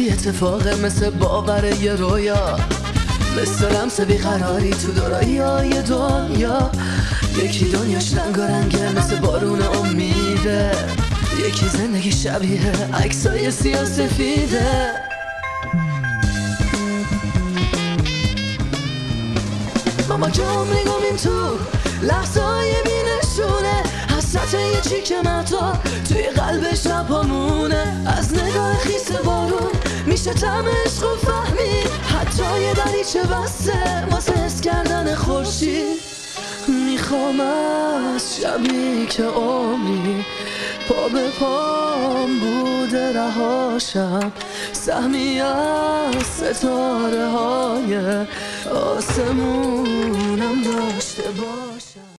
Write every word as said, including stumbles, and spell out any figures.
وقتی اتفاقه مثل باور یه رویا، مثل لمس بیقراری تو دورایی دنیا. یکی دنیاش رنگ و رنگه مثل بارون امیده، یکی زندگی شبیه عکسای سیاه سفیده. ماما جام نگام این تو لحظای بینشونه، حسرت یه چیک متا توی قلب شبامونه. از نگاه خیس بارون میشه طعم عشق و فهمی، حتی یه دریچه بسته واسه حس کردن خورشید. میخوام از شبی که عمری پا به پام بوده رهاشم، سهمی از ستاره های آسمونم داشته باشم.